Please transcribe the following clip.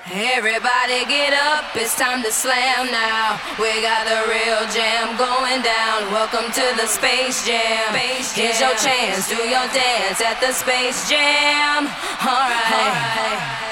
Everybody get up, it's time to slam now. We got the real jam going down. Welcome to the Space Jam. Here's your chance, do your dance at the Space Jam. Alright.